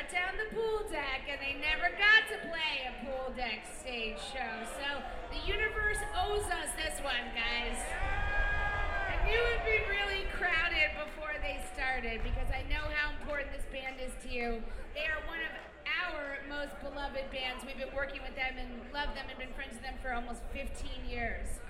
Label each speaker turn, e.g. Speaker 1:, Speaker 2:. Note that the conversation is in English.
Speaker 1: shut down the pool deck and they never got to play a pool deck stage show. So the universe owes us this one, guys. I knew it would be really crowded before they started because I know how important this band is to you. They are one of our most beloved bands. We've been working with them and love them and been friends with them for almost 15 years.